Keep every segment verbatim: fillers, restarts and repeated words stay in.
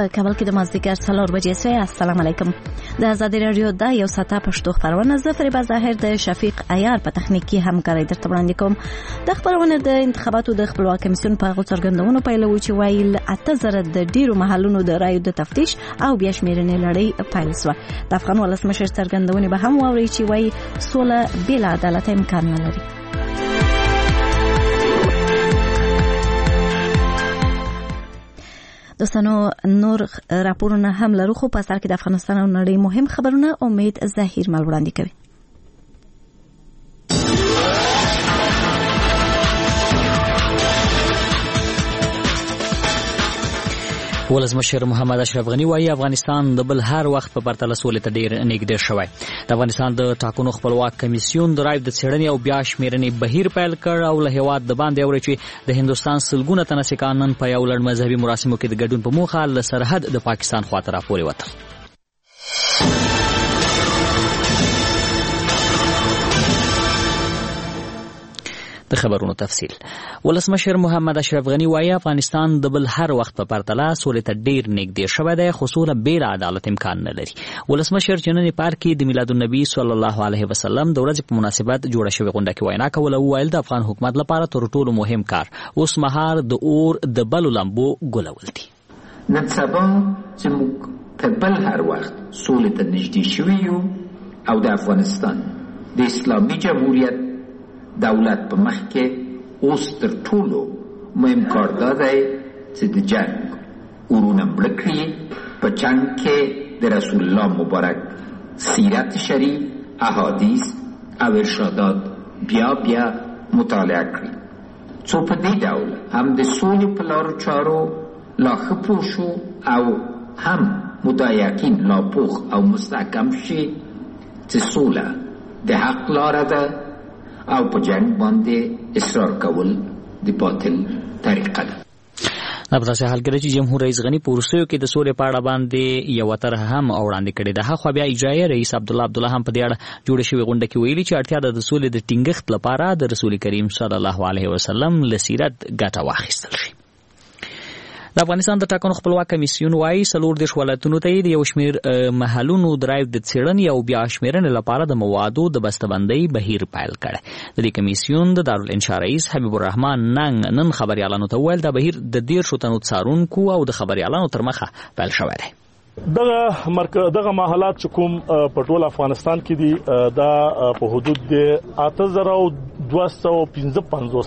په کابل کې د مازدیګر څلور بجې سوی. السلام علیکم. د ازادي رادیو د یو ساعته پښتو خبرونه زه فریبا ظاهر د شفیق عیار په تخنیکی همکارۍ درته وړاندې کوم. د خبرونه د انتخاباتو د خپلواک کمیسیون په غو څرګندونو پیلوي چې وایي اته زره د ډیرو محلونو د رایو د تفتیش او بیا شمیرنې لړۍ پیل شوه. د افغان ولسمشر څرګندونې به هم واوري چې وایي سوله بې عدالت امکان نه لري. دوستانو نور راپورونه هم لرو، خو په سر کې د افغانستان او نړۍ مهم خبرونه امید ظاهر مل وړاندې کوي. ولسمشر محمد اشرف غنی وايي افغانستان د بل هر وخت په پرتله سولې ته ډیر نږدې شوی. د افغانستان د ټاکنو خپلواک کمیسیون د رایو د څېړنې او بیا شمیرنې بهیر پیل کړ او له هیواد د باندې اوري چې د هندستان سلګونه تنه سکان نن په یو لړ مذهبي مراسمو کې د ګډون په موخه له سرحد د پاکستان خواته راپورې وتل. د خبرونو تفصیل. ولسمشر محمد اشرف غنی وايي افغانستان د بل هر وخت په پرتله سولې ته ډیر نږدې شوی دی، خو سوله بې عدالت امکان نه لري. ولسمشر چې نن پارک کې د میلاد النبی صلی الله علیه وسلم د ورځې په مناسبت جوړه شوې غونډه کې وینا کوله او ویل د افغان حکومت لپاره تر ټولو مهم کار اوس مهار د اور د بلو لمبو ګلول دي. نن سبا چې موږ تر بل هر وخت سولې ته نږدې شوي یو او د افغانستان د اسلامي جمهوریت دولت په مخ کې اوس تر ټولو مهم کار دا دی چې د جنگ ورونه مړه کړي، په جنگ کې د رسول الله مبارک سیرت شریف، احادیث او ارشادات بیا بیا مطالعه کړي، څو په دې ډول هم د سولې په لارو چارو لا ښه پوه شو او هم مدا یقین لا پوخ او مستحکم شي چې سوله د حق لاره ده او په جنگ باندې اصرار کول د باطل طریقه ده. دا په داسې حال کې چې جمهور رئیس غنی په وروستیو کې د سولې په اړه باندې یو طرح هم وړاندې کړې ده. خو بیا اجرایي رئیس عبدالله عبدالله هم په دې اړه جوړه شوې غونډه کې ویلي چې اړتیا ده د سولې د ټینګښت لپاره د رسول کریم صلی الله علیه وسلم له سیرت ګټه واخیستل شي. د افغانستان د ټاکنو خپلواک کمیسیون وايي څلور دېرش ولایتونو ته د یو شمېر محلونو د رایو د څېړنې او بیا شمیرنې لپاره د موادو د بسته‌بندۍ بهیر پیل کړی. د دې کمیسیون د دارالانشا رئیس حبیب الرحمن ننګ نن خبریالانو ته وویل دا بهیر د دېرشو تنو څارونکو او د خبریالانو تر مخه پیل شوی دی. دغه مرکز دغه محلات چې کوم په ټول افغانستان کې دي دا په حدود د اته زره دوه سوه پنځه پنځوس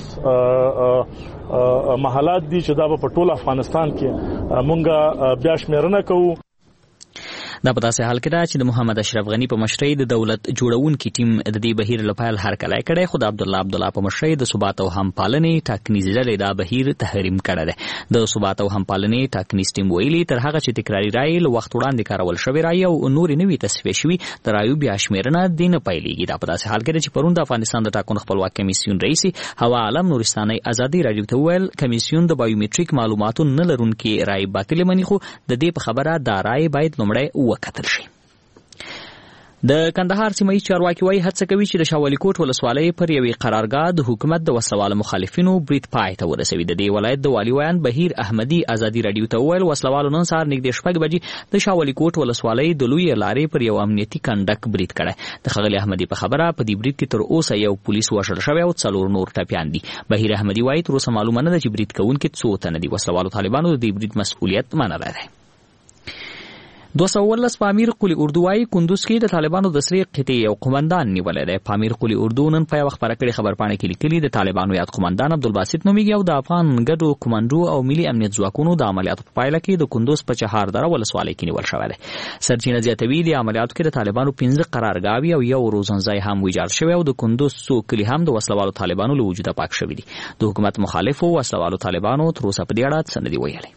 محلات دي چې دا په ټول افغانستان کې مونږه بیا شمیرنه کوو. دا په داسې حال کې ده چې د محمد اشرف غنی په مشرۍ د دولت جوړونکي ټیم د دې بهیر لپاره هرکلی کړی، خو د عبدالله عبدالله په مشرۍ د ثبات او همپالنې ټاکنیز ډلې دا بهیر تحریم کړی دی. د ثبات او همپالنې ټاکنیز ټیم ویلي تر هغه چې تکراري رایې له وخت وړاندې کارول شوې رایې او نورې نوې تصفیه شوي د رایو بیا شمیرنه دې نه پیلېږي. دا په داسې حال کې ده چې پرون د افغانستان د ټاکنو خپلواک کمیسیون رئیس هوا عالم نورستاني ازادي راډیو ته وویل کمیسیون د بایومټریک معلوماتو نه لرونکي رایې باطلې مني، خو د دې په خبره دا رایې باید لومړی وکتل شي. د کندهار سیمه چارواکي وايي هڅه کوي چې د شاولي کوټ ولسوالۍ پر یوې قرارګاه د حکومت د وسلوالو مخالفینو برید پای ته ورسوي. د دې ولایت د والي ویان بهیر احمدي ازادي راډیو ته وویل وسلوالو نن سهار نږدې شپږ بجې د شاولي کوټ ولسوالۍ د لویې لارې پر یو امنیتي کنډک برید کړی. د ښاغلي احمدي په خبره په دې برید کې تر اوسه یو پولیس وژل شوی او څلور نور ټپیان دي. بهیر احمدي وايي تر اوسه معلومه نه ده چې برید کوونکي څو تنه دي. وسلوالو طالبانو د دې برید مسؤلیت منلی دی. دو سوه ولس په امیر قلی اردو وايي کندوز کې د طالبانو د سرې قطعې یو قومندان نیولی دی. په امیر قلی اردو نن په یوه خپره کړې خبرپاڼه کې لیکلي د طالبانو یاد قومندان عبدالباسط نومیږي او د افغان ګډو کمانډو او ملي امنیت ځواکونو د عملیاتو په پایله کې د کندوز په چهار دره ولسوالۍ کې نیول شوی دی. سرچینه زیاتوي د عملیاتو کې د طالبانو پنځه قرارګاوې او یو روزنځای هم ویجاړ شوی او د کندوز څو کلي هم د وسلوالو طالبانو له وجوده پاک شوي دي. د حکومت مخالفو وسلوالو طالبانو تر اوسه په دې اړه څه نه دي ویلي.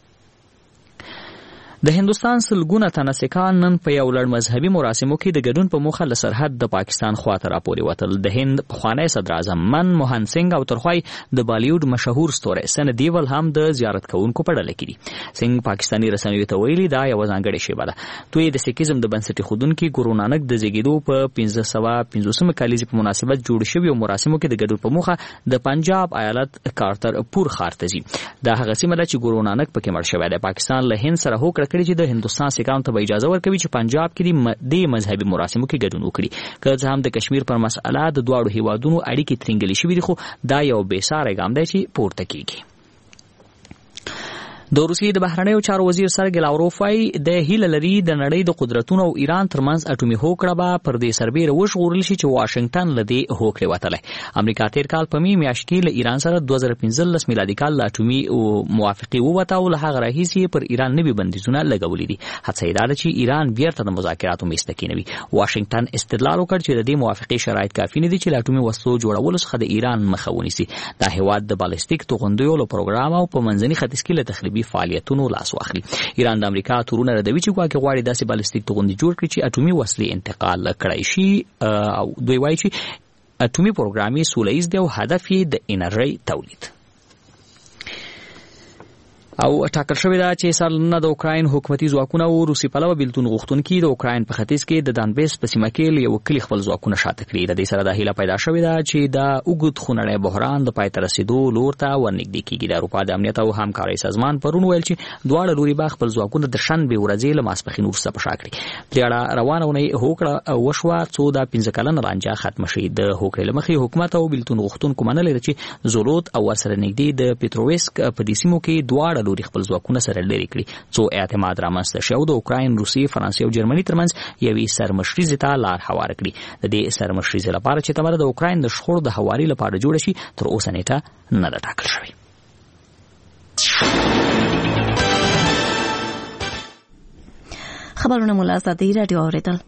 د هندستان سلګونه تنه سکان نن په یو لړ مذهبي مراسمو کې د ګډون په موخه له سرحد د پاکستان خواته راپورې وتل. د هند پخوانی صدر اعظم من موهن سنگ او ترخوای د بالیوډ مشهور ستوری سن دیول هم د زیارت کوونکو په ډله کې دي. سنگ پاکستاني رسنیو ته ویلي دا یو ځانګړې شیبه ده. دوی د سیکیزم د بنسټ ایښودونکي ګورو نانک د زیږیدو په پنځه سوه پنځوسمه کلیزې په مناسبت جوړ شوي مراسمو کې د ګډون په موخه د پنجاب ایالت کارتر پور ښار ته ځي. دا هغه سیمه ده چې ګورو نانک پکې مړ شوی دی. پاکستان له هند سره هوکړه کړې چې د هندستان سیکانو ته اجازه ورکوي چې پنجاب کې د مذهبي مراسمو کې ګډون وکړي. که څه هم د کشمیر پر مسأله د دواړو هیوادونو اړیکې ترنګلې شوې دي، خو دا یو بې ساری ګام دی چې پورته کیږي. د روسیې د بهرنیو چارو وزیر سرګی لاوروف وايي د هیله لري د نړۍ د قدرتونو او ایران ترمنځ اټومي هوکړه به پر دې سربېره وژغورل شي چې واشنگټن له دې هوکړې وتلی. امریکا تیر کال په می میاشت کې له ایران سره دوه زره پنځلس میلادي کال له اټومي موافقې ووته او له هغه راهیسې پر ایران نوي بندیزونه لګولي دي. هڅه یې دا ده چې ایران بیرته د مذاکراتو میز ته کېنوي. واشنگټن استدلال وکړ چې د دې موافقې شرایط کافي نه دي چې له اټومي وسلو جوړولو څخه د ایران مخه ونیسي. دا هیواد د بالستیک توغندیو له پروګرام او په منځني ختیځ کې له تخریبي فعالیتونو لاس واخلي. ایران د امریکا تورونه ردوي چې ګواکې غواړي داسې بالستیک توغندي جوړ کړي چې اټومي وسلې انتقال کړای شي. او دوی وایي چې اټومي پروګرام یې سوله ییز دی او هدف یې د انرژۍ تولید. او ټاکل شوې ده چې سالنه د اوکراین حکومتي ځواکونه او روسي پلوه بیلتون غوښتونکي د اوکراین په ختیځ کې د دانبیس په سیمه کې له یو کلي خپل ځواکونه شاته کړي. د دې سره د هیله پیدا شوې ده چې د اوږد خونړی بحران د پای ته رسیدو لور ته ورنږدې کیږي. د اروپا د امنیت او همکارۍ سازمان پرون ویل چې دواړه لوري به خپل ځواکونه د شنبې ورځې له ماسپښین وروسته په شا کړي. پرې اړه روانه اونۍ هوکړه وشوه څو د پنځه کلنه رانجه ختمه شي. د هوکړې له مخې حکومت او بیلتون غوښتونکو منلې ده چې زولوت او ورسره نږدې د پیتروویسک په دې سیمو کې دواړه لوري خپل ځواکونه سره لري کړي څو اعتماد رامنځته شي او د اوکراین، روسیې، فرانسې او جرمني ترمنځ یوې سرمشریزې ته لار هواره کړي. د دې سرمشریزې لپاره چې تمره د اوکراین د شخړو د هواري لپاره جوړه شي تر اوسه نیټه نه ده ټاکل شوې. خبرونه مو له ازادۍ راډیو اورېدل.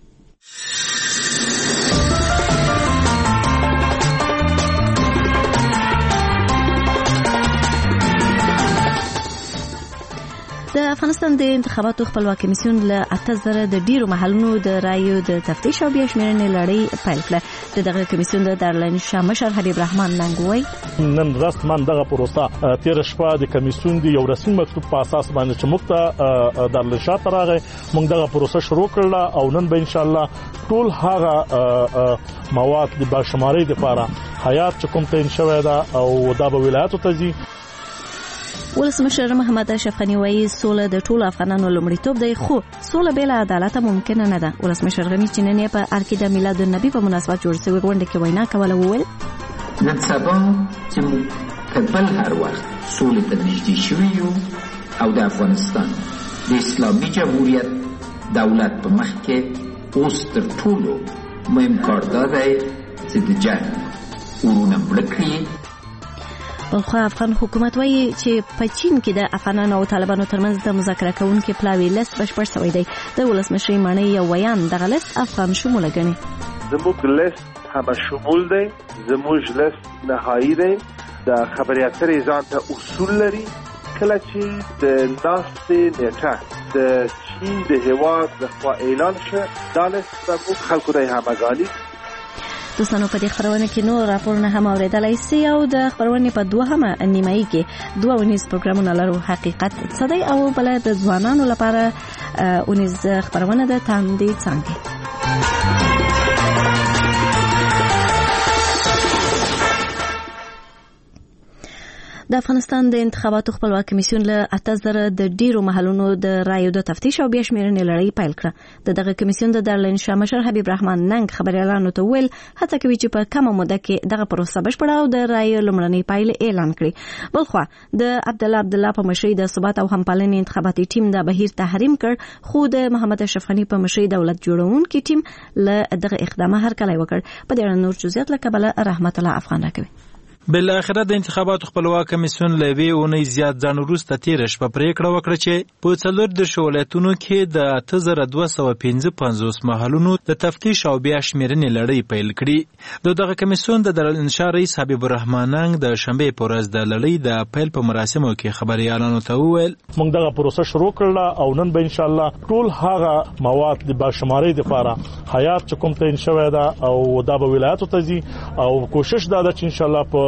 د افغانستان د انتخاباتو خپلواک کمیسیون له اته زره د ډیرو محلونو د رایو د تفتیش او بیا شمیرنې لړۍ پیل کړه. د دغه کمیسیون د دارالعین شاه مشر حبیب رحمان ننګ وایي نن رسماً دغه پروسه تیر شپه د کمیسیون دی یو رسمي مکتوب په اساس باندې چې موږ ته دارالعین شاه ته راغی. موږ دغه پروسه شروع کړله او نن به ان شاء الله ټول هغه مواد د باشمارۍ لپاره حیات چې کوم ته شوی دا او دا به ولایتو ته ځي. ولسمشر محمد اشرف غنی وایي سوله د ټولو افغانانو لومړیتوب دی، خو سوله بې له عدالت ممکنه نه ده. ولسمشر غنی چې نن په ارکې د میلاد النبی په مناسبت جوړ شوی غونډه کې وینا کوله وویل نن سبا چې موږ په بل هر وخت سولې ته نږدې شوي یو او د افغانستان د اسلامي جمهوریت دولت په مخ کې اوس تر ټولو مهم کار دا دی چې د جنګ ورونه مړه کړي. بلخوا افغان حکومت وایي چې په چین کې د افغانانو او طالبانو ترمنځ د مذاکره کوونکو پلاوی لیست بشپړ شوی دی. د ولسمشر معنی یو ویان دغه لیست افغان شموله ګڼي. زموږ لیست همه شمول دی، زموږ لیست نهایی دی. د خبري اترې ځان ته اصول لري. کله چې د ناستې نیټه د چین د هیواد لخوا اعلان شه دا لیست زموږ خلکو دی همغاني. دوستانو په دې خبرونه کې نور راپورونه هم اوریدلای شئ او د خبرونې په دوهمه نیمایي کې دوه ونیز پروګرامونه لرو. حقیقت صدای او بل د ځوانانو لپاره ونیز خبرونه د تاندې څنګه د افغانستان د انتخاباتو خپلواک کمیسیون له اته زره د ډیرو محلونو د رایو د تفتیش او بیا شمیرنې لړۍ پیل کړه. د دغه کمیسیون د دارالعین شاه مشر حبیب رحمان ننګ خبريالانو ته ویل هڅه کوي چې په کومه موده کې دغه پروسه بشپړه او د رایو لومړنۍ پایلې اعلان کړي. بلخوا د عبد الله عبد الله په مشرۍ د ثبات او همپالنې انتخاباتي ټیم د بهیر تحریم کړ، خو د محمد اشرف غنی په مشرۍ دولت جوړونکو ټیم له دغه اقدام هرکلی وکړ. په دې اړه نور جزئیات له کابل رحمت الله افغان راکوي. بل اخره د انتخاباتو خپلواک کمیسیون لوي اونۍ زیات ځان وروسته تیر شپه پریکړه وکړه چې په څلور د ولایتونو کې د اته زره دوه سوه پنځه پنځوس محلونو د تفتیش او بیا شمیرنې لړۍ پیل کړي. د دغه کمیسیون د دارالعین شاه رئیس حبیب الرحمن ننګ د شنبې په ورځ د لړۍ د پیل په مراسمو کې خبريالانو ته وویل موږ دغه پروسه شروع کړله او نن به ان شاء الله ټول هغه مواد د باشمارۍ لپاره حیات چې کوم ته شوی دا او دا به ولایتو ته ځي او کوشش دا ده چې ان شاء الله په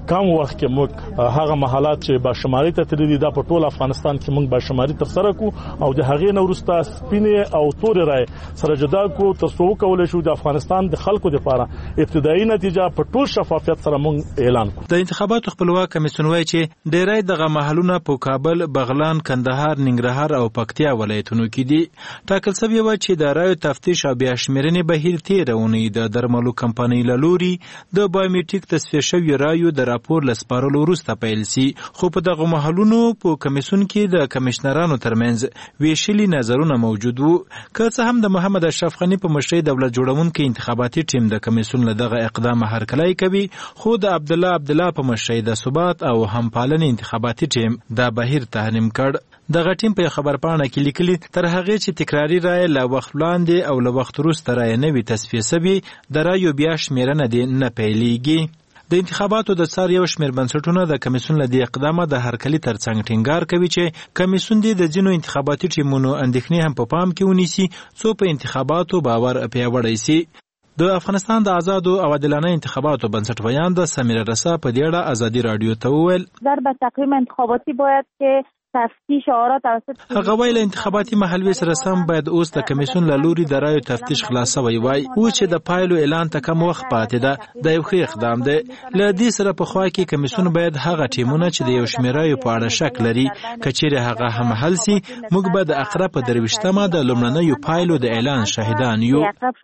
کم وخت کې موږ هغه محلات چې باشماري ته تللي دا په ټول افغانستان کې موږ باشماري تر سره کو او د هغې نه وروسته سپینې او تورې رای سره جدا کو تر څو وکولای شو د افغانستان د خلکو لپاره ابتدایي نتیجه په ټول شفافیت سره موږ اعلان کړو. د انتخاباتو خپلواک کمیسیون وایي چې ډیری دغه محلونه په کابل، بغلان، کندهار، ننګرهار او پکتیا ولایتونو کې دي. ټاکل شوی و چې د رایو تفتیش او بیا شمیرنې بهیر تېره اونۍ د درملو کمپنۍ له لوري د بایومیټریک تصفیه شویو رایو د راپور له سپارلو وروسته پیل سي، خو په دغه محلونو په کمیسیون کې د کمشنرانو ترمنځ ویشلي نظرونه موجود وو. که څه هم د محمد اشرف غني په مشرۍ دولت جوړونکي انتخاباتي ټیم د کمیسیون له دغه اقدام هرکلی کوي، خو د عبدالله عبدالله په مشرۍ د ثبات او همپالنې انتخاباتي ټیم دا بهیر تحریم کړ. دغه ټیم په خبرپاڼه کې لیکلي تر هغې چې تکراري رایې له وخت وړاندې او له وخت وروسته رایې نه وي تصفیه سوي، د رایو بیا شمیرنه دې نه پیلیږي. د انتخاباتو د څار یو شمېر بنسټونه د کمیسیون له دې اقدامه د هرکلي ترڅنګ ټینګار کوي چې کمیسیون دې د ځینو انتخاباتي ټیمونو اندېښنې هم په پام کې ونیسي څو په انتخاباتو باور پیاوړی سي. د افغانستان د آزادو او عادلانه انتخاباتو بنسټ ویان د سمیره رسا په دې اړه ازادي رادیو ته وویل در به تقویم انتخاباتی باید که تفتیش آرا توسط هغه ویل انتخاباتي محلوي سره سم باید اوس د کمیسیون له لوري د رایو تفتیش خلاص شوی وای او چې د پایلو اعلان ته کم وخت پاتې ده د یو ښه اقدام دی. له دې سره په خوا کې کمیسیون باید هغه ټیمونه چې د یو شمېر رایو په اړه شک لري که چیرې هغه هم حل سي، موږ به د اقرب په درویشتمه د لومړنیو پایلو د اعلان شاهدان یو.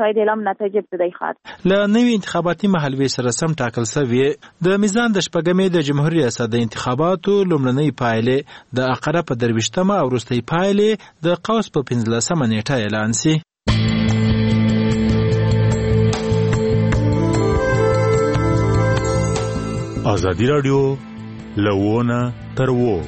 له نوي انتخاباتي محلوي سره سم ټاکل شوی د میزان د شپږمې د جمهوریت ریاست د انتخاباتو لومړنۍ پایلې د اقرا په درویشتمه او وروستۍ پایلې د قوس په پنځلسمه نیټه اعلان سي. ازادي رادیو لوونه تر وو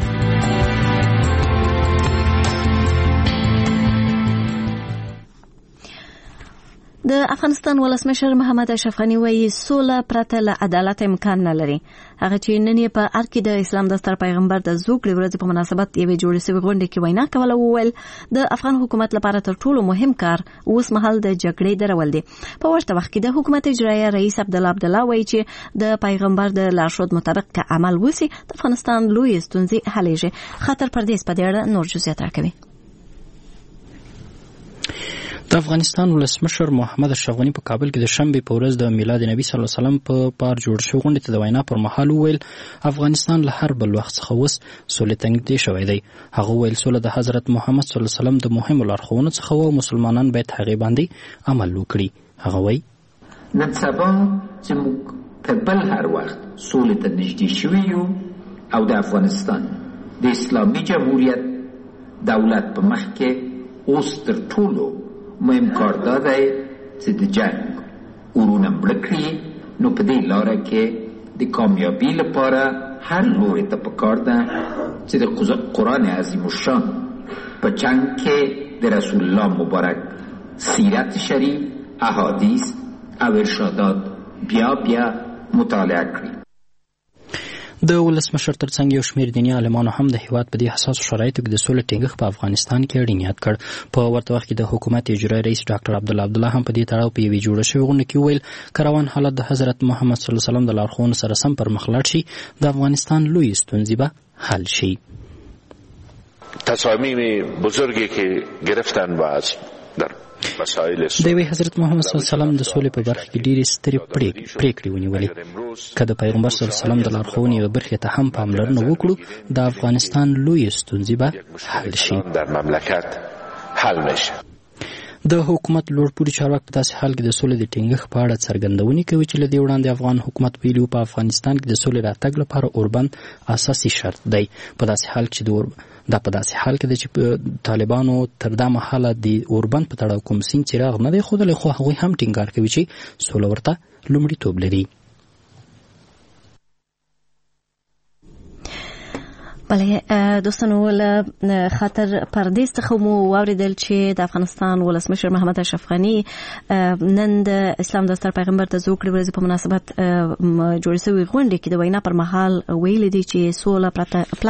د افغانستان ولسمشر محمد اشرف غني وایي سوله پرته له عدالت امکان نه لري. هغه چې نن یې په ارګ کې د اسلام د ستر پیغمبر د زوکړې ورځې په مناسبت یوې جوړې شوې غونډې کې وینا کوله، وویل د افغان حکومت لپاره تر ټولو مهم کار اوس مهال د جګړې درول دي. په ورته وخت کې د حکومت اجرایه رئیس عبدالله عبدالله وایي چې د پیغمبر د لارښود مطابق که عمل وسی د افغانستان لوی ستونزې حلېږي. خاطر پردیس په دې اړه نور جزئیات راکوي. د افغانستان ولسمشر محمد اشرف غني په کابل کې د شنبې په ورځ د میلاد نبی صلی الله علیه وسلم په پار جوړ شوې غونډې ته د وینا پر مهال وویل افغانستان له هر بل وخت څخه اوس سولې ته نږدې شوی دی. هغه وویل سوله د حضرت محمد صلی الله علیه وسلم د مهمو لارښوونو څخه و او مسلمانان باید هغې باندې عمل وکړي. هغه وایي نن سبا چې موږ په بل هر وخت سولې ته نږدې شوي یو او د افغانستان د اسلامي جمهوریت دولت په مخ کې اوس تر ټولو مهم کار دا دی چې د جنگ ورونه مړه کړي، نو په دې لاره کې د کامیابی لپاره هر لوري ته پکار ده چې د قرآن عظیم الشان په جنگ کې د رسول الله مبارک سیرت شریف، احادیث او ارشادات بیا بیا مطالعه کړي. د ولسمشر ترڅنګ یو شمېر دیني عالمانو هم د هیواد په دې حساسو شرایطو کې د سولې ټینګښت په افغانستان کې اړین یاد کړ. په ورته وخت کې د حکومت اجرایي رئیس ډاکټر عبدالله عبدالله هم په دې تړاو په یوې جوړه شوې غونډه کې وویل که روان حالت د حضرت محمد صلی الله علیه وسلم د لارښوونو سره سم پر مخ لاړ شي د افغانستان لوی ستونزې به حل شي. تصامیم بزرگی که گرفتن و از در د یوې حضرت محمد صلی الله علیه وسلم د سولې په برخه کې ډېرې سترې پریکړې ونیولې. که د پیغمبر صلی الله علیه وسلم د لارښوونې یوې برخې ته هم پاملرنه وکړو د افغانستان لویې ستونزې به حل شي. در مملکت حل میشه. د حکومت لوړپوړي چارواکي په داسې حال کې د سولې د ټینګښت په اړه څرګندونې کوي چې له دې وړاندې افغان حکومت ویلي وو په افغانستان کې د سولې راتګ لپاره اوربند اساسي شرط دی. په داسې حال کې د دا په داسې حال کې دی چې طالبانو تر دا مهاله د اوربند په تړاو کوم سین څراغ نه دی ښودلی، خو هغوی هم ټینګار کوي چې سوله ورته لومړیتوب لري. بله دوستانو، له خاطر پردیس څخه مو واوریدل چې د افغانستان ولسمشر محمد اشرف غني نن د اسلام د ستر پیغمبر د زوکړې ورځې په مناسبت جوړې شوې غونډې کې د وینا پر مهال ویلي دي چې سوله پرته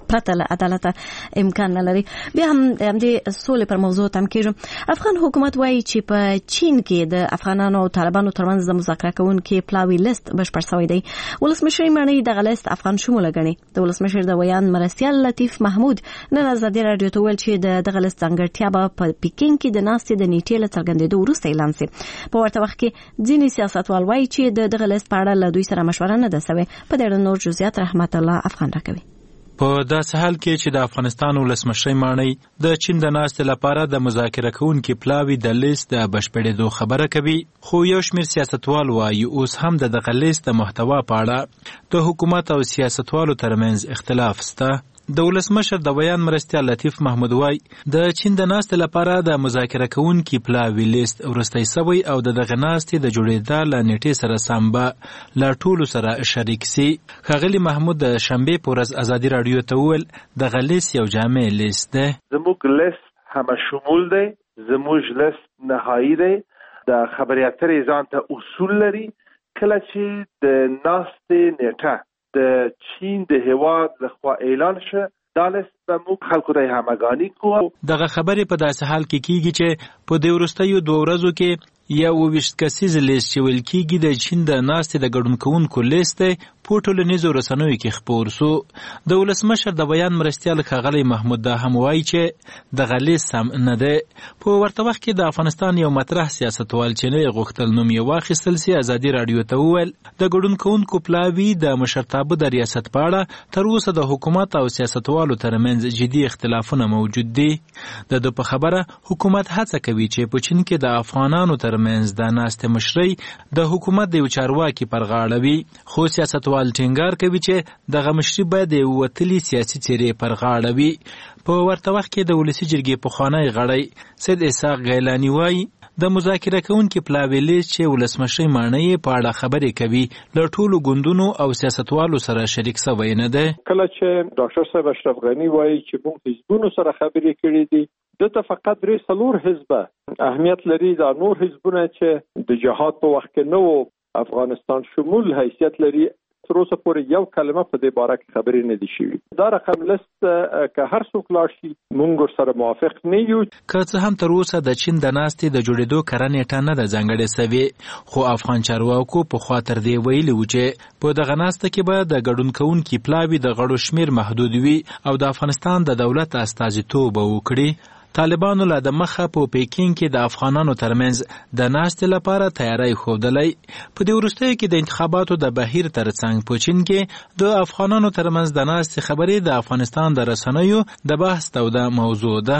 پرته له عدالت امکان نه لري. بیا هم د همدې سولې پر موضوع تم کېږم. افغان حکومت وایي چې په چین کې د افغانانو او طالبانو ترمنځ د مذاکره کوونکو پلاوي لیست بشپړ شوی دی. ولسمشر مانی دغه لیست افغان شموله ګڼي. د ولسمشر د ویان مرستیال لطیف محمود نن ازادي رادیو ته ویل چې د دغه لیست ځانګړتیا به په پیکینګ کې د ناستې د نیټې له څرګندېدو وروسته اعلان شي. په ورته وخت کې ځینې سیاستوال وایي چې د دغه لیست په اړه له دوی سره مشوره نه ده شوې. په دې اړه نور جزئیات رحمت الله افغان راکوي. په داسې حال کې چې د افغانستان ولسمشر مانی د چین د ناستې لپاره د مذاکره کوونکو پلاوي د لیست د بشپړېدو خبره کوي، خو یو شمېر سیاستوال وایي اوس هم د دغه لیست د محتوا په اړه د حکومت او سیاستوالو ترمنځ اختلاف شته. د ولسمشر د بیان مرستیال لطیف محمود وای د چین د ناستې لپاره د مذاکره کوونکو پلاوي لیست ورستی سوی او د دغه ناستې د جوړېدا له نیټې سره سم به لا ټولو سره شریک سي. ښاغلي محمود د شنبې په ورځ ازادي رادیو ته وویل دغه لیست یو جامع لیست دی. زموږ لیست همه شمول دی، زموږ لیست نهایی دی. د خبري اترې ځان ته اصول لري. کله چې د ناستې نیټه د چین د هیواد لخوا اعلان شه دا لیست به موږ خلکو ته همگانی کوو. دغه خبرې په داسې حال کې کیږي چې په دې وروستیو دوه ورځو کې یا اوویشت کسیز لیست چې ویل کېږي د چین د ناستې د ګډون کوونکو لیست دی په ټولنیزو رسنیو کې خپور سو. د ولسمشر د بیان مرستیال ښاغلی محمود دا هم وایي چې دغه لیست سم نه دی. په ورته وخت کې د افغانستان یو مطرح سیاستوال چې نه غوښتل نوم یې واخیستل سي ازادي رادیو ته وویل د ګډون کوونکو پلاوي د مشرتابه د ریاست په اړه تر اوسه د حکومت او سیاستوالو ترمنځ جدي اختلافونه موجود دي. د ده په خبره حکومت هڅه کوي چې په چین کې د افغانانو تر منځ د ناستې مشرۍ د حکومت د یو چارواکي پر غاړه وي، خو سیاستوال ټینګار کوي چې دغه مشري باید د وتلي سیاسي څېرې پر غاړه وي. په ورته وخت کې د ولسي جرګې پخوانی غړی سید اسحاق ګیلاني وایي د مذاکره کوونکو پلاوي لیست چې ولسمشر مانی په اړه خبرې کوي له ټولو ګوندونو او سیاستوالو سره شریک شوی نه دی. کله چې ډاکټر صاحب اشرف غنی وایي چې موږ حزبونو سره خبرې کړې دي دته فقط درې څلور حزبه اهمیت لري. دا نور حزبونه چې د جهاد په وخت کې نو افغانستان شمول حیثیت لري تر اوسه پورې یو کلمه په دې باره کې خبرې نه دي شوي. دا رقم لیست که هر څوک لاړ شي موږ سره موافق نه یو. که څه هم تر اوسه د چین د ناستې د جوړېدو کره نیټه نه ده ځانګړې سوې، خو افغان چارواکو پخوا تر دې ویلي وو چې په دغه ناسته کې به د ګډون کوونکو پلاوي د غړو شمېر محدود وي او د افغانستان د دولت استازیتوب به وکړي. طالبانو له د مخه په پیکینګ کې د افغانانو ترمنځ د ناستې لپاره تیاری ښودلی. په دې وروستیو کې د انتخاباتو د بهیر ترڅنګ په چین کې د افغانانو ترمنځ د ناستې خبرې د افغانستان د رسنیو د بحث توده موضوع ده.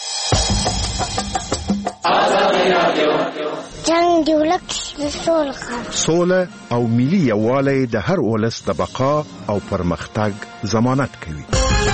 جنگ دی ولک سوله سوله او ملي یووالی د هر ولس د بقا او پرمختګ ضمانت کوي.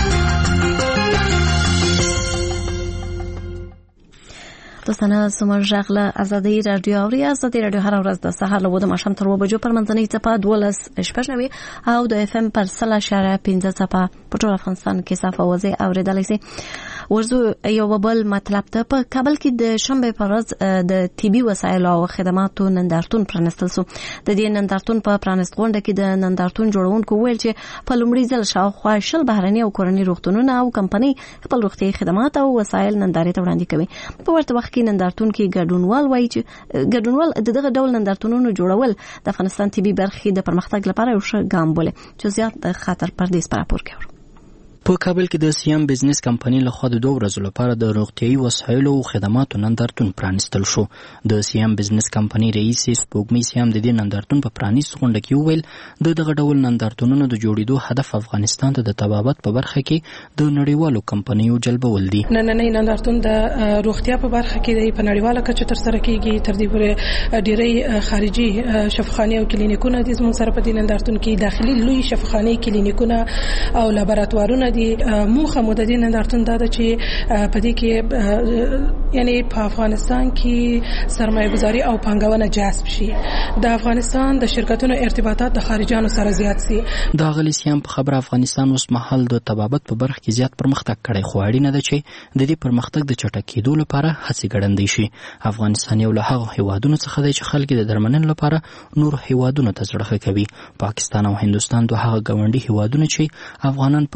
دوستانه سمر ژغله ازادي رادیو اوري ازادي رادیو هر ورځ د سهار له وده مشام تر و بجو پر منځنۍ څپه دولس شپږ نوي او د اف ام پر سلا شاره پنځه څپه په ټول افغانستان کې صافه وځي اوریدلای شي. ورزو یو بل مطلب ته په کابل کې د شنبه پر ورځ د طبي وسایلو او خدماتو نندارتون پرانستل سو. د دې نندارتون په پرانست غونډه کې د نندارتون جوړونکو ویل چې په لومړي ځل شاوخوا شل بهرني او کورني روغتونونه او کمپنۍ خپل روغتي خدمات او وسایل نندارې ته وړاندې کوي. په ورته وخت کې نندارتون کې ګډونوال وایي چې ګډونوال د دغه ډول نندارتونونو جوړول د افغانستان طبي برخې د پرمختګ لپاره یو ښه ګام بولي. چې زیات د خطر پردیس پر راپور کوي. په کابل کې د سیام بزنس کمپنۍ له خوا د دوه ورځو لپاره د روغتیايي وسایلو او خدماتو نندارتون پرانستل شو. د سیام بزنس کمپنۍ رئیس سپوږمۍ سیام د دې نندارتون په پرانیست غونډه کې وویل د دغه ډول نندارتونونو د جوړېدو هدف افغانستان ته د طبابت په برخه کې د نړیوالو کمپنیو جلبول دي. نننۍ نندارتون د روغتیا په برخه کې په نړیواله کچه تر سره کیږي. تر دې پورې ډېری خارجي شفاخانې او کلینیکونه د زموږ سره په دې نندارتون کې داخلي لوی شفاخانې کلینیکونه او لابراتوارونه دي. موخه مو د دې نندارتون دا ده چې په دې کې یعنی په افغانستان کې سرمایه گذاری او پانګونه جذب شي. د افغانستان د شرکتونو ارتباطات د خارجانو سره زیات شي. دا غلی سیام په خبره افغانستان اوس مهال د طبابت په برخه کې زیات پرمختګ کړی، خو اړینه ده چې د دې پرمختګ د چټکېدو لپاره هڅې ګړندۍ شي. افغانستان یو له هغو هیوادونو څخه دی چې خلک د درملنې لپاره نور هیوادونو ته زړه ښه کوي. پاکستان او هندوستان دوه هغه ګاونډي هیوادونه چې افغانان په کلني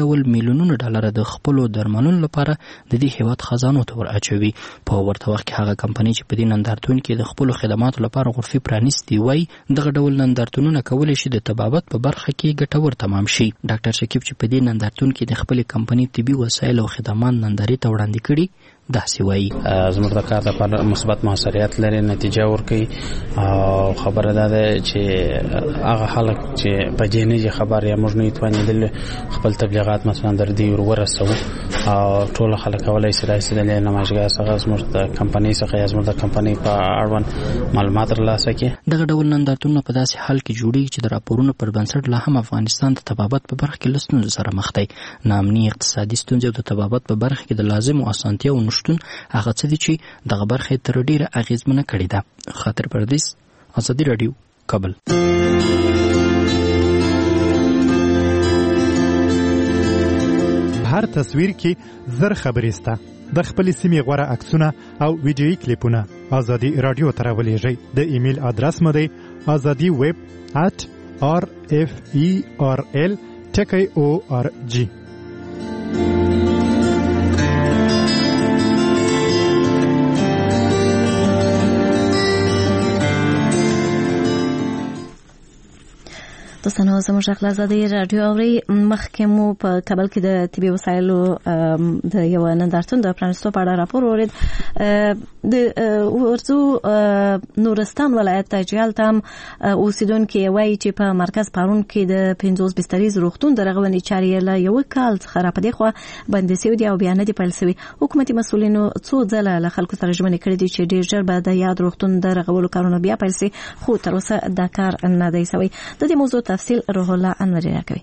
ډول میلیونونه ډالر د خپلو درملونو لپاره د دې هیواد خزانو ته ور اچوي. په ورته وخت کې هغه کمپنۍ چې په دې نندارتون کې د خپلو خدماتو لپاره غرفې پرانیستي وای دغه ډول نندارتونونه کولی شي د طبابت په برخه کې ګټور تمام شي. ډاکټر شکیب چې په دې نندارتون کې د خپلې کمپنۍ طبي وسایل او خدمات نندارې ته وړاندې کړي داسې وایي. زموږ د کار لپاره مثبت موثریت لري، نتیجه ورکوي او خبره ده چې هغه خلک چې په دې نه خبر یا موږ نه توانېدل خپل تبلیغات مثلا در دې ورسو او ټول خلک کولای شي راسي د نمایشګاه څخه زموږ د کمپنۍ څخه یا زموږ د کمپنۍ په اړوند معلومات ترلاسه کړي. دغه ډول نندارتونونه په داسې حال کې جوړیږي چې د راپورونو پر بنسټ لا هم افغانستان د طبابت په برخه کې له ستونزو سره مخ دی. ناامني، اقتصادي ستونزې او د طبابت په برخه کې د لازمو اسانتیاوو نشتون هغه څه دي چې دغه برخه تر ډیره اغیزمنه کړې ده. خاطر پردیس، ازادي رادیو، کابل. هر تصویر کې زر خبرې سته. د خپلې سیمې غوره عکسونه او ویډیویي کلیپونه ازادي رادیو ته راولېږئ. د ایمیل ادرس مو دی ازادي ویب ات آر اف ای آر ال ټکی او آر جی. دوستانو زموږ غږ ازادي رادیو اوري. مخکې مو په کابل کې د طبي وسایلو د یو نندارتون د پرانیستو په اړه راپور اورید. د ورځو نورستان ولایت ته چې هلته هم اوسیدونکي وایي چې په مرکز پارون کې د پنځوس بستریز روغتون د رغونې چارې له یو کال څخه را په دې خوا بندې سوي دي او بیا نه دي پیل سوي. حکومتي مسؤلینو څو ځله له خلکو سره ژمنې کړې دي چې ډېر ژر به د یاد روغتون د رغولو کارونه بیا پیل سي، خو تر اوسه دا کار نه دی سوی. د دې موضوع تفصیل روح الله انوري راکوي.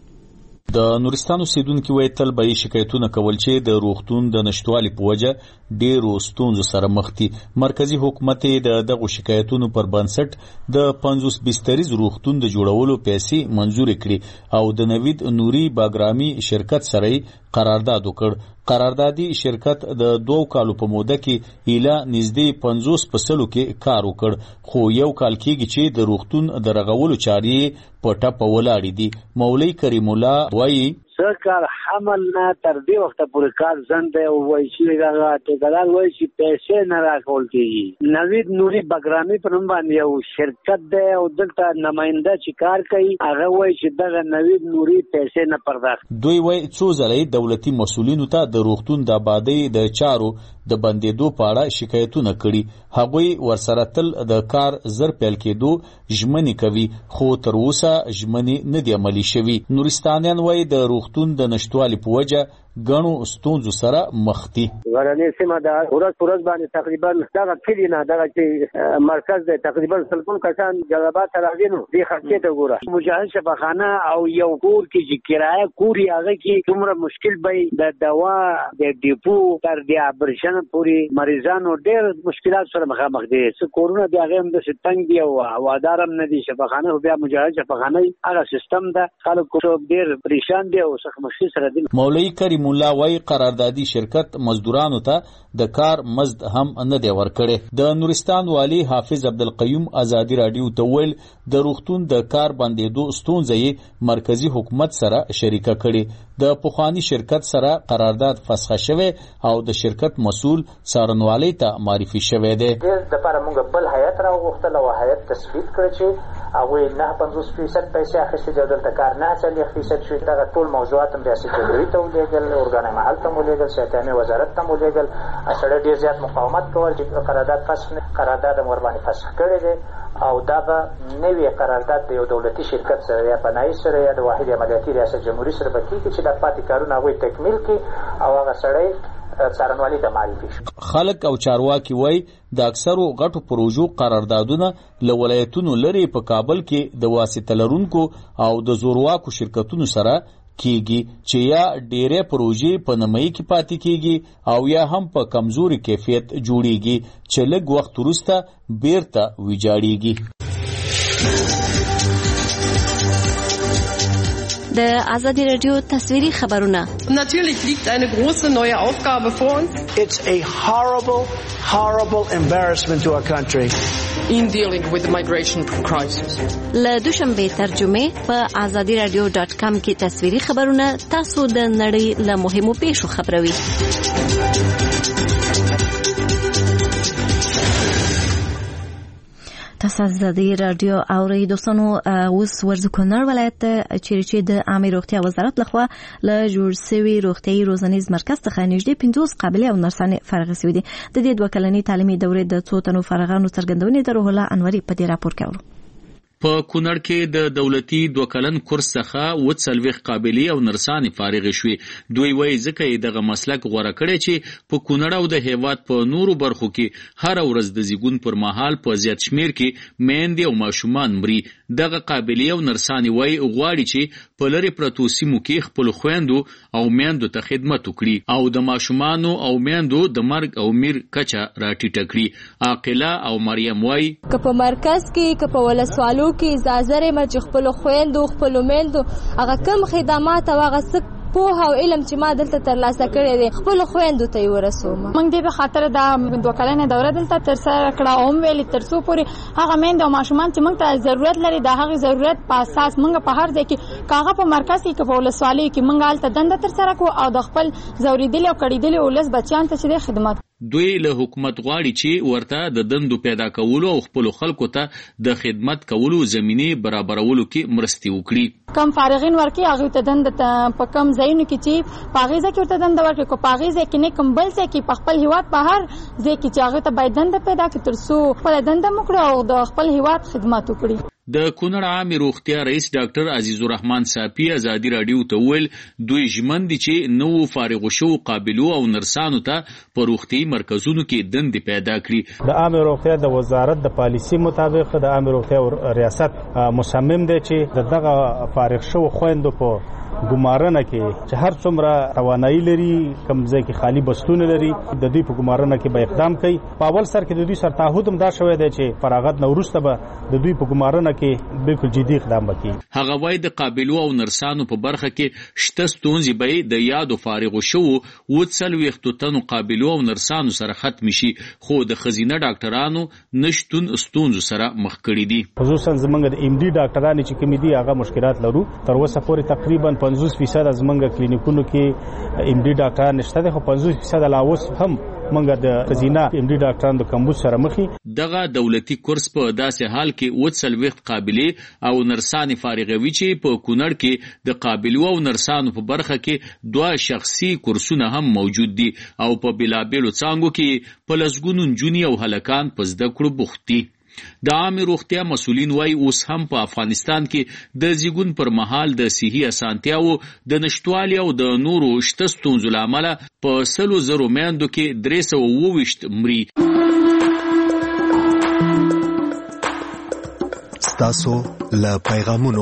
د نورستان اوسیدونکي وایي تل به یې شکایتونه کول چې د روغتون د نشتوالي په وجه ډېرو ستونزو سره مخ دي. مرکزي حکومت د دغو شکایتونو پر بنسټ د پنځوس بستریز روغتون د جوړولو پیسې منظور کړي او د نوید نوري باګرامي شرکت سره قرارداد وکړ. قراردادي شرکت د دوو کالو په موده کې ایله نږدې پنځوس په سلو کې کار وکړ، خو یو کال کېږي چې د روغتون د رغولو چارې په ټپه ولاړې دي. مولوي کریم الله وایي سرکار حمل نه تر دې وخت پورې کار زند دی او وایي چې هغه ټیکدار وایي چې پیسې نه راکول کېږي. نوید نوري باګرامي په نوم باندې یو شرکت دی او دلته نماینده چې کار کوي هغه وایي چې دغه نوید نوري پیسې نه پرداخت. دوی وایي څو ځله دولتي مسؤلینو ته د روغتون د آبادۍ د چارو د بندېدو په اړه شکایتونه کړي. هغوی ورسره تل د کار زر پیل کېدو ژمنې کوي، خو تر اوسه ژمنې نه دي عملي شوي. نورستانیان وایي د روغتون د نشتوالي په وجه ګڼو ستونزو سره مخ دي. غرنۍ سیمه ده، ورځ په ورځ باندې تقریبا دغه کلي نه دغه چې مرکز دی تقریبا سلګون کسان جلبات ته راځي. نو دې خرچې ته ګوره مجهز شفاخانه او یو کور کې چې کرایه کوري هغه کې څومره مشکل به د دوا د ډیپو تر د ابرشن پورې مریضانو ډېر مشکلات سره مخامخ دي. څه کورونه د هغه هم د ستنګ دی او هوادار هم نه دي. شفاخانه بیا مجهز شفاخانه هغه سیستم ده، خلکو ډېر پریشان دي او څه مشکل سره دي. مولوي کریم الله وایي قراردادي شرکت مزدورانو ته د کار مزد هم نه دی ورکړی. د نورستان والی حافظ عبدالقیوم ازادي رادیو ته ویل د روغتون د کار بندېدو ستونزه یې مرکزي حکومت سره شریکه کړي. د پخوانی شرکت سره قرارداد فسخه شوی او د شرکت مسؤل څارنوالۍ ته معرفي شوی دی. د لپاره موږ بل هیئت راوغوښتل او هیئت تصویب کړ چې هغوی نه پنځوس فیصد پیسې اخیستې دي او دلته کار نه څلوېښت فیصد شوي. دغه ټول موضوعات هم ریاست جمهوري ته ولېږل، ارګان محل ته ولېږل، شیطاني وزارت ته ولېږل. سړی ډېر زیات مقاومت کول چې قرارداد فسخ نه قرارداد هم ورباندې فسخ کړی دی او دا به نوی قرارداد د یو دولتي شرکت سره یا پنایي سره یا د واحد عملیاتي ریاست جمهوري سره به کېږي چې د پاتې کارونه هغوی تکمیل کړي او هغه سړی څارنوالۍ ته معرفي شي. خلک او چارواکي وایي د اکثرو غټو پروژو قراردادونه له ولایتونو لرې په کابل کې د واسطه لرونکو او د زورواکو شرکتونو سره کیږي چې یا ډېرې پروژې په نمایي کې پاتې کیږي او یا هم په کمزوري کیفیت جوړیږي چې لږ وخت وروسته بیرته ویجاړیږي. د آزادی رادیو تصویری خبرونه. Natürlich liegt eine große neue Aufgabe vor uns. It's a horrible, horrible embarrassment to our country. In dealing with the migration crisis. له دوشنبه ترجمه په آزادی رادیو ډاټ کام کې تصویری خبرونه تاسو د نړۍ له مهمو پیښو خبروي. تاسو د رادیو اوري دوستانو اوس ورزو کونړ ولایت چیرې چې د عامه روغتیا وزارت لخوا له جوړ شوی روغتيایي روزنیز مرکز څخه نږدې پنځوس قابلیت او نرسانې فارغ شوي دي. د دې دوه کلنې تعلیمي دورې د څو تنو فارغانو څرګندونې د روح الله انوري په دې راپور کې اورو. په کونړ کې د دولتي دوه کلن کورس څخه و څلوېښت قابلي او نرسانې فارغ شوي. دوی وایي ځکه یې دغه مسلک غوره کړی چې په کونړ او د هیواد په نورو برخو کې هر ورځ د زیږون پر مهال په زیات شمیر کې میندې او ماشومان مري. دغه قابلي او نرسانې وایي غواړي چې په لرې پرتو سیمو کې خپل خویندو او میندو ته خدمت وکړي او د ماشومانو او میندو د مرګ او میر کچه راټیټه کړي. عاقله او مریم وایي که په مرکز کې که په ولسوالو کې اجازه لرم چې خپل خويندو خپل میندو هغه کم خدمات او هغه څه په او علم چې ما دلته ترلاسه کړی دی خپل خويندو ته ورسوم. موږ دې په خاطر د دوه کلنې دوره دلته تر سره کړه او ویلي تر څو پورې هغه میندو او ماشومان چې موږ ته ضرورت لري د هغه ضرورت په اساس موږ په هر ځای کې کاغه په مرکز کې په ولسوالۍ کې موږ الته دنده تر سره کو او د خپل زوریدل او کړیدل ولس بچیان ته چې خدمت. دوی له حکومت غواړي چې ورته د دندو پیدا کولو او خپل خلکو ته د خدمت کولو زمینه برابرولو کې مرستي وکړي. کم فارغین ورکی هغه ته دند په کم ځایونو کې چې پاغیزه کې ورته دند ورکړي کو پاغیزه کې نه کم بل ځای کې په خپل هیواد په هر ځای کې چې هغه ته باید دند پیدا کړي تر څو خپل دند مکړه او د خپل هیواد خدمت وکړي. د کونړ عامه روغتیا رئیس ډاکټر عزیز الرحمن صافی آزادی رادیو ته ویل دوی ژمن دي چې نو فارغ شو قابلو او نرسانو ته په روغتي مرکزونو کې دند پیدا کړي. د عامه روغتیا د وزارت د پالیسي مطابق د عامه روغتیا ریاست مصمم دی چې دغه فارغ شو خويندو په ګمارنه کې چې هر څومره توانایي لري کوم ځای کې خالی بستونه لري د دوی په ګمارنه کې به اقدام کوي. په اول سر کې د دوی سره تعهد هم دا شوی دی چې فراغت نه وروسته به د دوی په ګمارنه کې بالکل جدي اقدام وکړي. هغه وایي د قابلو او نرسانو په برخه کې شته ستونزې به د یادو فارغو شو و څلوېښتو تنو قابلو او نرسانو سره ختم شي خو د خزینه ډاکټرانو نشتون ستونزو سره مخ کړي دي. خصوصا زمونږ د ام ډي ډاکټرانو چې کوم دي هغه مشکلات لرو. تر اوسه پورې تقریبا پنځوس فیصد از منګه کلینیکونو کې ام ډي ډاکټران نشته دي خو پنځوس فیصد لا اوس هم منګه د خزینه ام ډي ډاکټران د کمبود سره مخي. دغه دولتي کورس په داسې حال کې و څلوېښت قابلي او نرسانې فارغوي چې په کونړ کې د قابلو او نرسانو په برخه کې دوه شخصي کورسونه هم موجود دي او په بلابلو څانګو کې په لسګونو نجونې او هلکان په زده کړو بوخت دي. د عامه روغتیا مسؤلین وایي اوس هم په افغانستان کې د زیږون پر مهال د صحي اسانتیاو د نشټوالي او د نورو شته ستونزو له امله په سلو زرو میندو کې درې سوه اووه ویشت مري. ستاسو له پیغامونو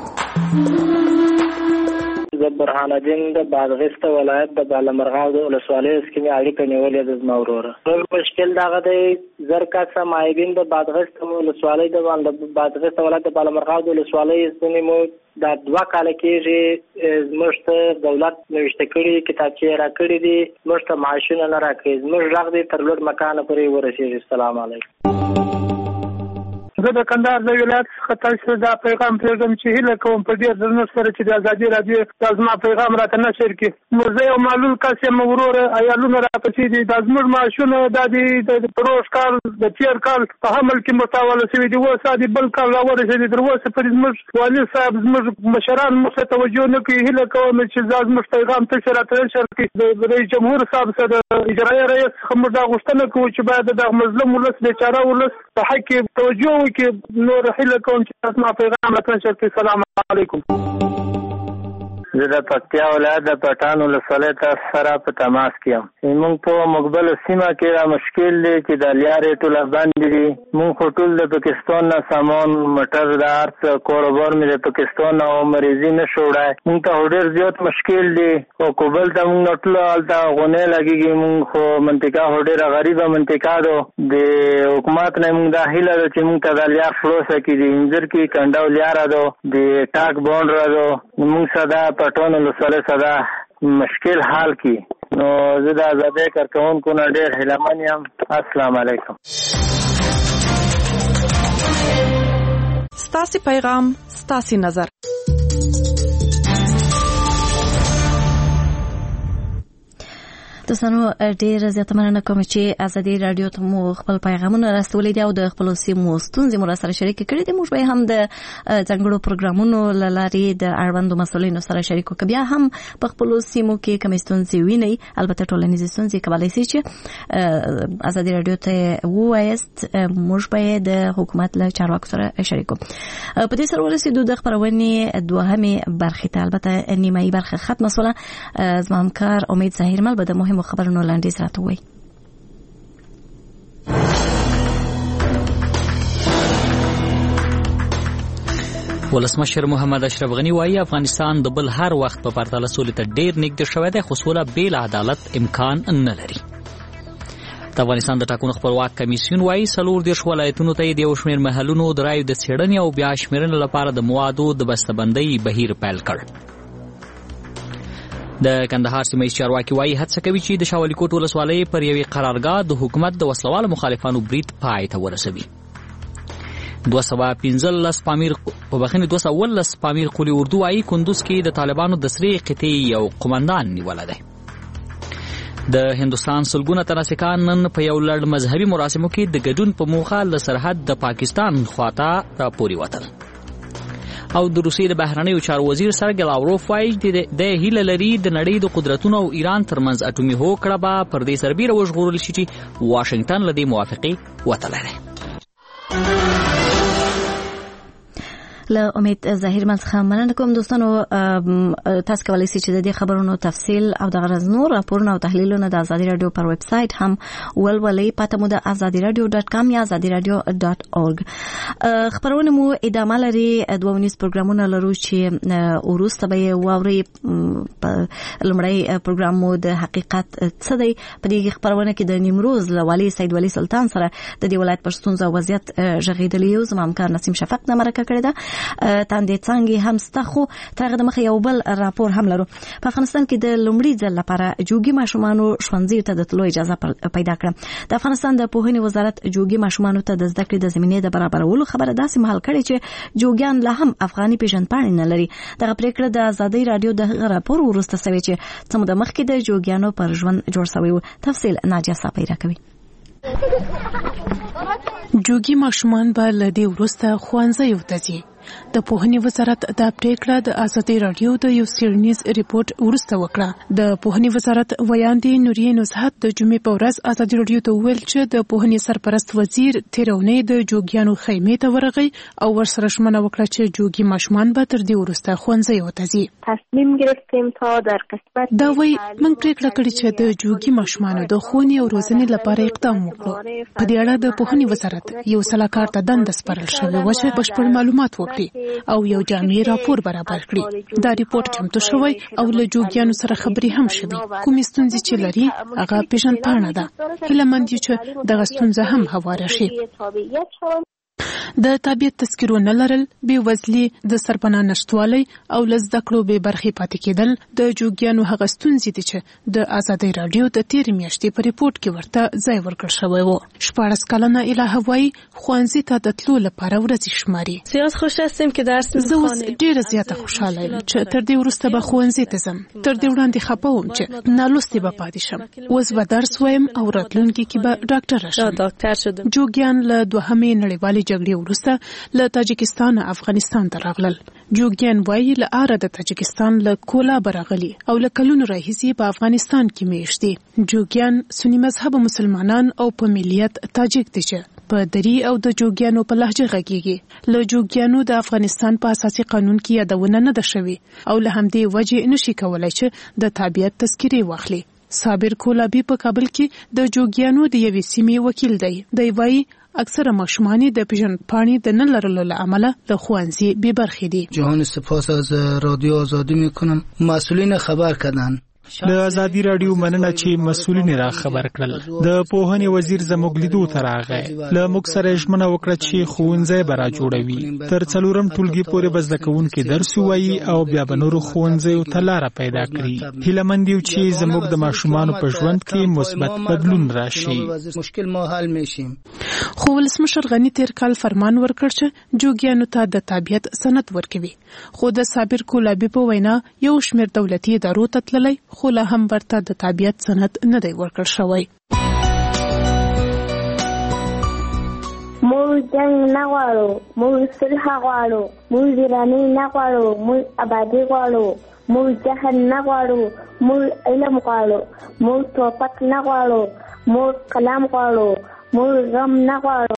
د برهان الدین د بادغیس ولایت د بالامرغاو د ولسوالۍ سکمې اړیکه نیولې د زما وروره. ټول مشکل دغه دی زر کسه مایبین د بادغیس ولسوالۍ د بادغیس ولایت د بالامرغاو د ولسوالۍ سکمې مو دا دوه کاله کېږي زموږ ته دولت نوشته کړي کتابچې راکړي دي زموږ ته معاشونه نه راکړي زموږ غږ دی تر لوړ مکانه پورې ورسېږي. السلام علیکم. زه د کندهار د ولایت څخه تاسو دا پیغام پرېږدم چې هیله کوم په ډېر درنښت سره چې د ازادي رادیو دا زما پیغام راته نشر کړي. نو زه یو معلول کس یم وروره عیالونه راپسې دي دا زموږ معاشونه دا د پروژ کال د تېر کال په حمل کې متاوله شوي دي اوس د بل کال راورسېدي تر اوسه پورې زموږ والي صاحب زموږ مشران موږ ته توجه نه کوي. هیله کوم چې دا زموږ پیغام تاسو راته نشر کړي. د رئیس جمهور صاحب سره د اجرایي رئیس څخه موږ دا غوښتنه کوو چې باید د مظلوم ولس بیچاره ولس په حق کې توجه کې نور هیله کوم چې تاسو ما پیغام راته نشر کړئ. السلام علیکم. زه د پکتیا ولایت د پټان ولسوالۍ سره په تماس کې یم. موږ په مقبل سیمه کې را مشکل دی چې د لیارې ټول باندې دي. موږ خو ټول د پاکستان نه سامان موټر د ارت کاروبار مې د پاکستان او مریضي نه شوړای. موږ ته ډېر زیات مشکل دی او کوبل ته موږ ټول الته غونې لګيږي. موږ خو منطقه ډېره غریبه منطقه ده. د حکومت نه موږ د هیله ده چې موږ ته د لیار خلاص کړي. د انځر کې کنډاو لیار ده د ټاک بونډ راځو. موږ صدا پټون ولسوالۍ صدا مشکل حال کی نو زه د آزادۍ کارکونکو نه ډېر هیلهمن یم. السلام علیکم. ستاسو پیغام ستاسو نظر. دوستانو ډیر زیاته مننه کوم چې ازادي رادیو ته مو خپل پیغامونه راستولې دي او د خپل سیمو ستونزې مو سره شریک کړي دي. موږ به هم د ځانګړو پروګرامونو لارې د اړوندو مسولینو سره شریکو کې بیا هم په خپل سیمو کې کوم ستونزې ویني. البته ټولنیزې ستونزې کولای شي چې ازادي رادیو ته وایست. موږ به د حکومت له چارواکو سره شریکو. په دې سره ورسېدو د خبرونې دوهمې برخې ته. البته نیمایي برخه ختمه شوله. زما همکار امید ظاهرمل به د مهمو خبرونو لاندې راته وایي. ولسمشر محمد اشرف غنی وایي افغانستان د بل هر وخت په پرتله سولې ته ډېر نږدې شوی دی، خو سوله بې له عدالت امکان نه لري. د افغانستان د ټاکنو خپلواک کمیسیون وایي څلور دېرش ولایتونو ته یې د یو شمېر محلونو د رایو د څېړنې او بیا شمېرنې لپاره د موادو د بسته‌بندۍ بهیر پیل کړ. د کندهار سیمه چارواکي وایي هڅه کوي چې د شاولي کوټ ولسوالۍ پر یوې قرارګاه د حکومت د وسلوالو مخالفانو برید پای ته ورسوي. دوه سوه پنځلس پامیر په بخښنې دوه سوه اوولس پامیر قلي اردو وایي کندوز کې د طالبانو د سرې قطعې یو قمندان نیولی دی. د هندوستان سلګونه تناسکان نن په یو لړ مذهبي مراسمو کې د ګډون په موخه له سرحد د پاکستان خواته راپورې وتل. او د روسیې د بهرنیو چارو وزیر سرګی لاوروف وایي د هیله لري د نړۍ د قدرتونو او ایران ترمنځ اټومي هوکړه به پر دې سربیره وژغورل شي چې واشنګټن له دې موافقې وتلی دی. له امید ظاهرمل څخه مننه کوم. دوستانو تاسو کولی شئ چې د دې خبرونو تفصیل او د غرض نور راپورونه او تحلیلونه د ازادي رادیو پر ویب سټ هم ولولئ. پته مو د ازادي رادیو ډاټ کام یا ازادي رادیو ډاټ اورګ. خبرونه مو ادامه لري. دوه ونیز پروګرامونه لرو چې وروسته به یې واورئ. لومړی پروګرام مو د حقیقت څه دی. په دې خبرونه کې د نیمروز له والي سید ولی سلطان سره د دې ولایت پر ستونزو او وضعیت غږېدلی یو. زما همکار نسیم شفق نه مرکه کړې ده. تاندې څنګه هم ستخو ترغه د مخه یو بل راپور هم لرو. په افغانستان کې د لومړي ځل لپاره جوګي ماشومانو ښوونځي ته د تلو اجازه پیدا کړه. د افغانستان د پوهنې وزارت جوګي ماشومانو ته د زده کړې د زمینې د برابرولو خبره داسې مهال کړې چې جوګیان لا هم افغاني پیژندپاڼې نه لري. دغه پریکړه د ازادي رادیو د راپور وروسته شوې چې څه موده مخکې د جوګیانو پر ژوند جوړ شوی و. تفصیل ناجیه صاحب راکوي. جوګي ماشومان به له دې وروسته ښوونځیو ته ځي. د پوهنې وزارت دا پریکړه د ازادي رادیو د یو سیرنیز ریپورت وروسته وکړه. د پوهنې وزارت ویاندې نوریه نزهت د جمعې په ورځ ازادي رادیو ته وویل چې د پوهنې سرپرست وزیر تېره اونۍ د جوګیانو خیمې ته ورغی او ورسره ژمنه وکړه چې جوګي ماشومان به تر دې وروسته ښوونځیو ته ځي. تصمیم گرفتیم تا در قسمت دا وایي موږ پریکړه کړې چې د جوګي ماشومانو د ښوونې او روزنې لپاره اقدام وکړو. په دې اړه د پوهنې وزارت یو سلاکار ته دنده سپارل شوې وه چې بشپړ معلومات وکړي او یو جامع راپور برابر کړي. دا ریپورت چمتو شوی او له جوګیانو سره خبرې هم شوې. کومې ستونزې چې لري هغه پیژندپاڼه ده. هیلهمند یو چې دغه ستونزه هم هواره شي. د تابعیت تذکرو نه لرل، بې وزلي، د سرپناه نشتوالی او له زده کړو بې برخې پاتې کېدل د جوګیانو هغه ستونزې دي چې د ازادۍ راډیو د تېرې میاشتې په ریپورټ کې ورته ځای ورکړل شوی و. شپاړس کلنه الهه وایي ښوونځي ته د تلو لپاره ورځې شماري. زیات خوش هستیم که درس میخوانیم. زه اوس ډېره زیاته خوشحاله یم چې تر دې وروسته به ښوونځي ته ځم. تر دې وړاندې خفه وم چې نالوستې به پاتې شم. اوس به درس وایم او راتلونکي کې به ډاکټره شم. جوګیان له دوهمې نړیوالې جګړې وروسته له تاجکستان افغانستان ته راغلل. جوګیان وایي له اره د تاجکستان له کولابه راغلي او له کلونو راهیسې په افغانستان کې میشت دي. جوګیان سني مذهب مسلمانان او په ملیت تاجک دي چې په دری او د جوګیانو په لهجه غږیږي. له جوګیانو د افغانستان په اساسي قانون کې یادونه نه ده شوې او له همدې وجې نشي کولای چې د تابعیت تذکرې واخلي. صابر کولابي په کابل کې د جوګیانو د یوې سیمې وکیل دی. دی وایي اکثره ماشومان د پیژندپاڼې د نه لرلو له امله له ښوونځي بې برخې دي. جهان سپاس از رادیو آزادی میکنم. مسئولین خبر کردن. د ازادي رادیو مننه چې مسؤلین را خبر کړل. د پوهنې وزیر زموږ لیدو ته راغی. له موږ سره ژمنه وکړه چې ښوونځی به را جوړوي. تر څلورم ټولګي پورې به زده کوونکي درس ووایي او بیا به نورو ښوونځیو ته لاره پیدا کړي. هیله مند یو چې زموږ د ماشومانو په ژوند کې مثبت بدلون راشي. مشکل ما حل میشیم. خو ولسمشر غني تیر کال فرمان ورکړ چې جوګیانو ته د تابعیت سند ورکوي. خو د صابر کولابي په وینا یو شمېر دولتي ادارو ته تللی خو لا هم ورته د تابعیت سند نه دی ورکړل شوی. موږ جنگ نه غواړو، موږ صلح غواړو، موږ ویراني نه غواړو، موږ آبادي غواړو، موږ جهل نه غواړو، موږ علم غواړو، موږ توپک نه غواړو، موږ کلام غواړو، موږ غم نه غواړو.